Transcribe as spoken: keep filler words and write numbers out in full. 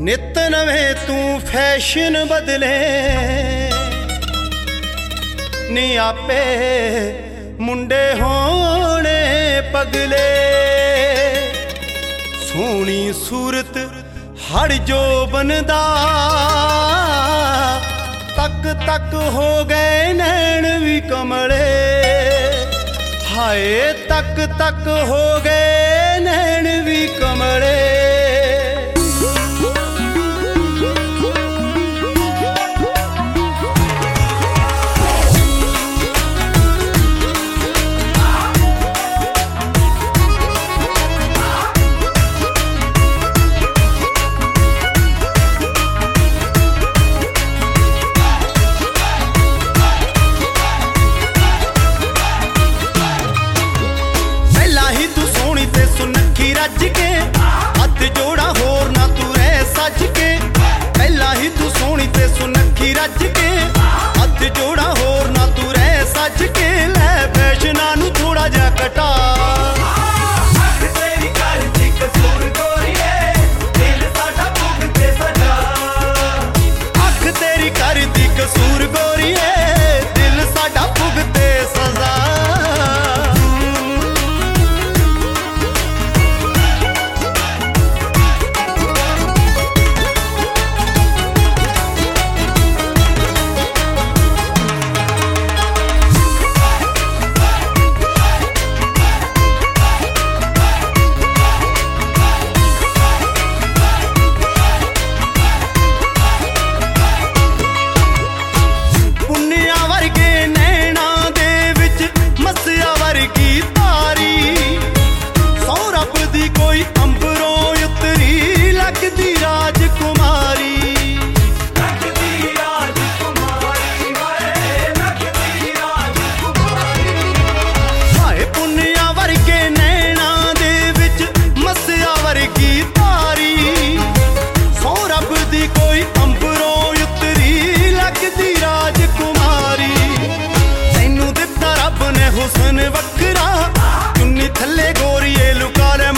नित नवे तू फैशन बदले नी आपे मुंडे होने पगले। सोहनी सूरत हड़ जो बनदा तक तक हो गए नैन भी कमले। हाय तक तक हो गए नैन भी कमले। रज के हथ जोड़ा होर ना तू रह सज के। पहला ही तू सोहनी ते सुनखी रज के हथ जोड़ा होर ना तू रह सज के। लै फैशना नू थोड़ा जा कटा तेरी करदी कसूर गोरीए दिल साडा भुगते सजा। अख तेरी करदी कसूर गोरीए दिल साडा भुगते सजा। हुस्न वखरा चुन्नी थले गोरीए लुका ले